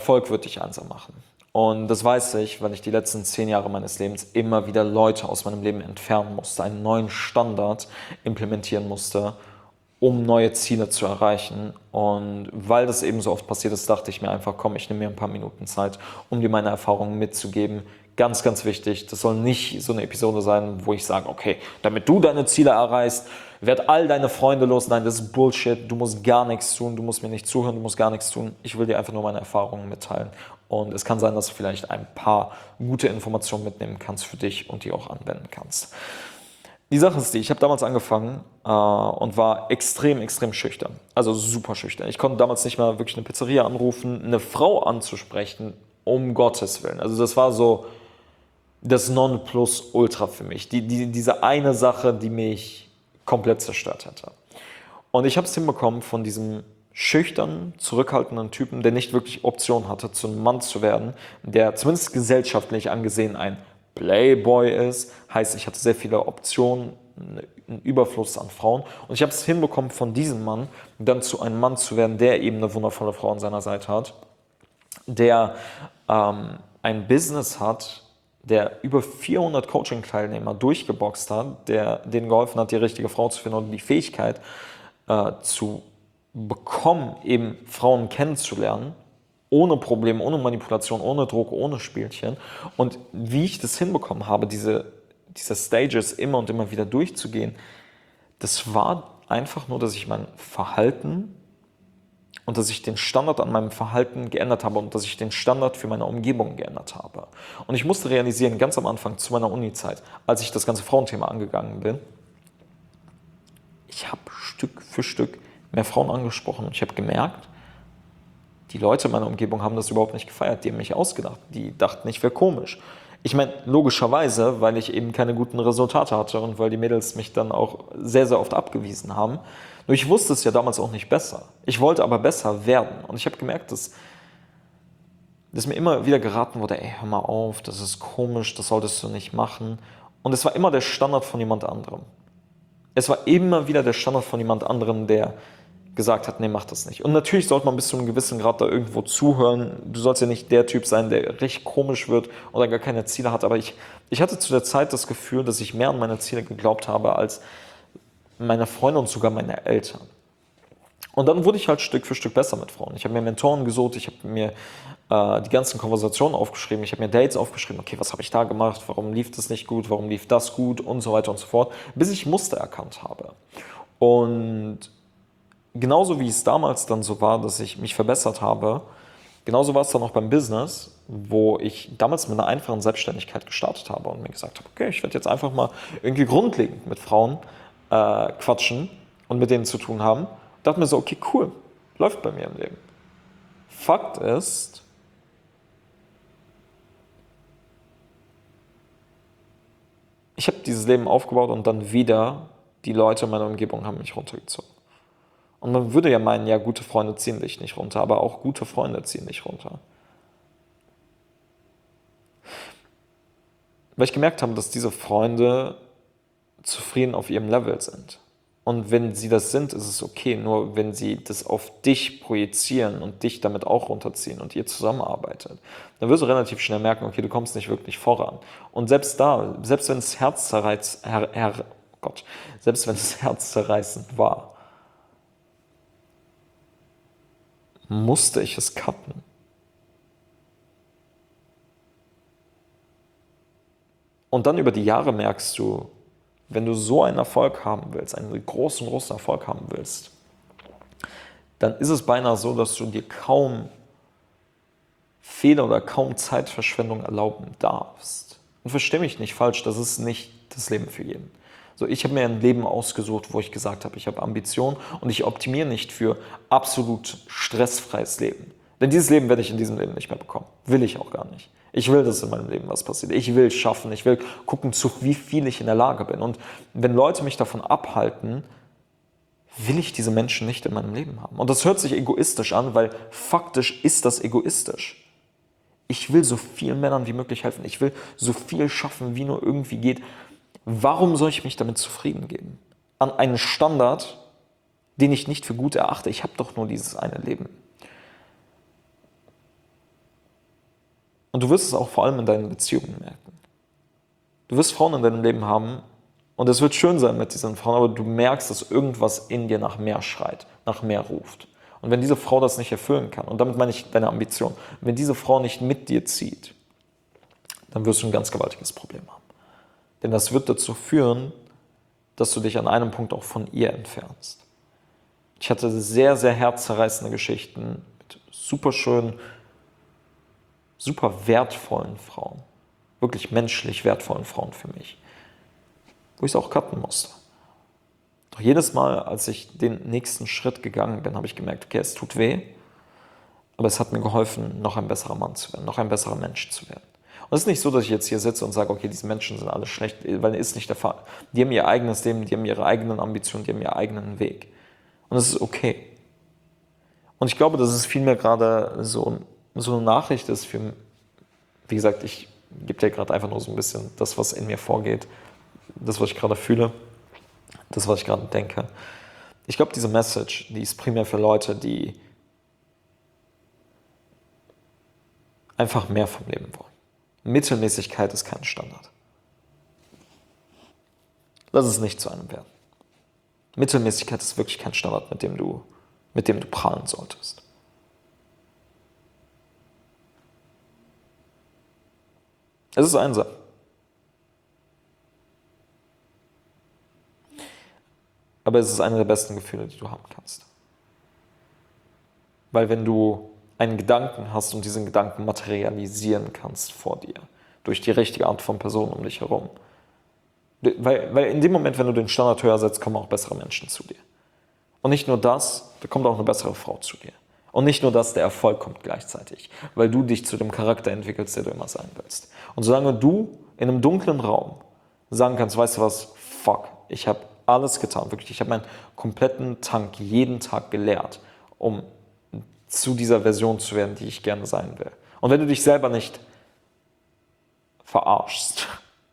Erfolg wird dich einsam machen. Und das weiß ich, weil ich die letzten 10 Jahre meines Lebens immer wieder Leute aus meinem Leben entfernen musste, einen neuen Standard implementieren musste, um neue Ziele zu erreichen. Und weil das eben so oft passiert ist, dachte ich mir einfach, komm, ich nehme mir ein paar Minuten Zeit, um dir meine Erfahrungen mitzugeben. Ganz, ganz wichtig, das soll nicht so eine Episode sein, wo ich sage, okay, damit du deine Ziele erreichst, werd all deine Freunde los. Nein, das ist Bullshit, du musst gar nichts tun, du musst mir nicht zuhören, du musst gar nichts tun. Ich will dir einfach nur meine Erfahrungen mitteilen. Und es kann sein, dass du vielleicht ein paar gute Informationen mitnehmen kannst für dich und die auch anwenden kannst. Die Sache ist die, ich habe damals angefangen und war extrem, extrem schüchtern. Also super schüchtern. Ich konnte damals nicht mal wirklich eine Pizzeria anrufen, eine Frau anzusprechen, um Gottes Willen. Also das war so das Nonplusultra für mich. Diese eine Sache, die mich komplett zerstört hätte. Und ich habe es hinbekommen, von diesem schüchternen, zurückhaltenden Typen, der nicht wirklich Option hatte, zu einem Mann zu werden, der zumindest gesellschaftlich angesehen ein Playboy ist. Heißt, ich hatte sehr viele Optionen, einen Überfluss an Frauen. Und ich habe es hinbekommen, von diesem Mann dann zu einem Mann zu werden, der eben eine wundervolle Frau an seiner Seite hat, der ein Business hat, der über 400 Coaching-Teilnehmer durchgeboxt hat, der denen geholfen hat, die richtige Frau zu finden und die Fähigkeit zu bekommen, eben Frauen kennenzulernen, ohne Probleme, ohne Manipulation, ohne Druck, ohne Spielchen. Und wie ich das hinbekommen habe, diese Stages immer und immer wieder durchzugehen, das war einfach nur, dass ich mein Verhalten und dass ich den Standard an meinem Verhalten geändert habe und dass ich den Standard für meine Umgebung geändert habe. Und ich musste realisieren, ganz am Anfang zu meiner Uni-Zeit, als ich das ganze Frauenthema angegangen bin, ich habe Stück für Stück mehr Frauen angesprochen und ich habe gemerkt, die Leute in meiner Umgebung haben das überhaupt nicht gefeiert, die haben mich ausgedacht, die dachten, ich wäre komisch. Ich meine, logischerweise, weil ich eben keine guten Resultate hatte und weil die Mädels mich dann auch sehr, sehr oft abgewiesen haben. Nur ich wusste es ja damals auch nicht besser. Ich wollte aber besser werden und ich habe gemerkt, dass mir immer wieder geraten wurde, ey, hör mal auf, das ist komisch, das solltest du nicht machen. Und es war immer der Standard von jemand anderem. Es war immer wieder der Standard von jemand anderem, der gesagt hat, nee, mach das nicht. Und natürlich sollte man bis zu einem gewissen Grad da irgendwo zuhören. Du sollst ja nicht der Typ sein, der richtig komisch wird oder gar keine Ziele hat. Aber ich hatte zu der Zeit das Gefühl, dass ich mehr an meine Ziele geglaubt habe als meine Freunde und sogar meine Eltern. Und dann wurde ich halt Stück für Stück besser mit Frauen. Ich habe mir Mentoren gesucht, ich habe mir die ganzen Konversationen aufgeschrieben, ich habe mir Dates aufgeschrieben, okay, was habe ich da gemacht, warum lief das nicht gut, warum lief das gut und so weiter und so fort, bis ich Muster erkannt habe. Und genauso wie es damals dann so war, dass ich mich verbessert habe, genauso war es dann auch beim Business, wo ich damals mit einer einfachen Selbstständigkeit gestartet habe und mir gesagt habe, okay, ich werde jetzt einfach mal irgendwie grundlegend mit Frauen quatschen und mit denen zu tun haben. Dachte mir so, okay, cool, läuft bei mir im Leben. Fakt ist, ich habe dieses Leben aufgebaut und dann wieder die Leute in meiner Umgebung haben mich runtergezogen. Und man würde ja meinen, ja, gute Freunde ziehen dich nicht runter, aber auch gute Freunde ziehen dich runter. Weil ich gemerkt habe, dass diese Freunde zufrieden auf ihrem Level sind. Und wenn sie das sind, ist es okay. Nur wenn sie das auf dich projizieren und dich damit auch runterziehen und ihr zusammenarbeitet, dann wirst du relativ schnell merken, okay, du kommst nicht wirklich voran. Und selbst da, selbst wenn es selbst wenn es herzzerreißend war, musste ich es cutten. Und dann über die Jahre merkst du, wenn du so einen Erfolg haben willst, einen großen, großen Erfolg haben willst, dann ist es beinahe so, dass du dir kaum Fehler oder kaum Zeitverschwendung erlauben darfst. Und versteh mich nicht falsch, das ist nicht das Leben für jeden. So, ich habe mir ein Leben ausgesucht, wo ich gesagt habe, ich habe Ambitionen und ich optimiere nicht für absolut stressfreies Leben. Denn dieses Leben werde ich in diesem Leben nicht mehr bekommen. Will ich auch gar nicht. Ich will, dass in meinem Leben was passiert. Ich will schaffen, ich will gucken, zu wie viel ich in der Lage bin. Und wenn Leute mich davon abhalten, will ich diese Menschen nicht in meinem Leben haben. Und das hört sich egoistisch an, weil faktisch ist das egoistisch. Ich will so vielen Männern wie möglich helfen. Ich will so viel schaffen, wie nur irgendwie geht. Warum soll ich mich damit zufrieden geben? An einen Standard, den ich nicht für gut erachte. Ich habe doch nur dieses eine Leben. Und du wirst es auch vor allem in deinen Beziehungen merken. Du wirst Frauen in deinem Leben haben und es wird schön sein mit diesen Frauen, aber du merkst, dass irgendwas in dir nach mehr schreit, nach mehr ruft. Und wenn diese Frau das nicht erfüllen kann, und damit meine ich deine Ambition, wenn diese Frau nicht mit dir zieht, dann wirst du ein ganz gewaltiges Problem haben. Denn das wird dazu führen, dass du dich an einem Punkt auch von ihr entfernst. Ich hatte sehr, sehr herzzerreißende Geschichten mit super schönen, super wertvollen Frauen. Wirklich menschlich wertvollen Frauen für mich. Wo ich es auch cutten musste. Doch jedes Mal, als ich den nächsten Schritt gegangen bin, habe ich gemerkt, okay, es tut weh, aber es hat mir geholfen, noch ein besserer Mann zu werden, noch ein besserer Mensch zu werden. Und es ist nicht so, dass ich jetzt hier sitze und sage, okay, diese Menschen sind alle schlecht, weil das ist nicht der Fall. Die haben ihr eigenes Leben, die haben ihre eigenen Ambitionen, die haben ihren eigenen Weg. Und das ist okay. Und ich glaube, dass es vielmehr gerade so eine Nachricht ist für, wie gesagt, ich gebe dir gerade einfach nur so ein bisschen das, was in mir vorgeht, das, was ich gerade fühle, das, was ich gerade denke. Ich glaube, diese Message, die ist primär für Leute, die einfach mehr vom Leben wollen. Mittelmäßigkeit ist kein Standard. Lass es nicht zu einem werden. Mittelmäßigkeit ist wirklich kein Standard, mit dem du prahlen solltest. Es ist einsam. Aber es ist eine der besten Gefühle, die du haben kannst. Weil wenn du einen Gedanken hast und diesen Gedanken materialisieren kannst vor dir, durch die richtige Art von Person um dich herum, weil in dem Moment, wenn du den Standard höher setzt, kommen auch bessere Menschen zu dir. Und nicht nur das, da kommt auch eine bessere Frau zu dir. Und nicht nur das, der Erfolg kommt gleichzeitig, weil du dich zu dem Charakter entwickelst, der du immer sein willst. Und solange du in einem dunklen Raum sagen kannst, weißt du was, fuck, ich habe alles getan, wirklich, ich habe meinen kompletten Tank jeden Tag geleert, um zu dieser Version zu werden, die ich gerne sein will. Und wenn du dich selber nicht verarschst,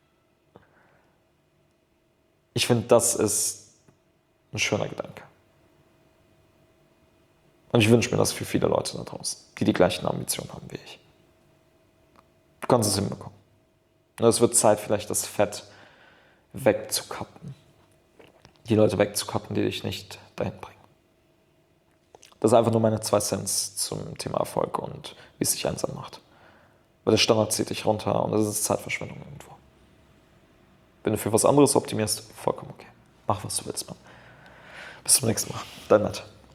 ich finde, das ist ein schöner Gedanke. Und ich wünsche mir das für viele Leute da draußen, die die gleichen Ambitionen haben wie ich. Du kannst es hinbekommen. Und es wird Zeit, vielleicht das Fett wegzukappen. Die Leute wegzukappen, die dich nicht dahin bringen. Das ist einfach nur meine 2 Cents zum Thema Erfolg und wie es sich einsam macht. Weil der Standard zieht dich runter und das ist Zeitverschwendung irgendwo. Wenn du für was anderes optimierst, vollkommen okay. Mach, was du willst, Mann. Bis zum nächsten Mal. Dein Matt.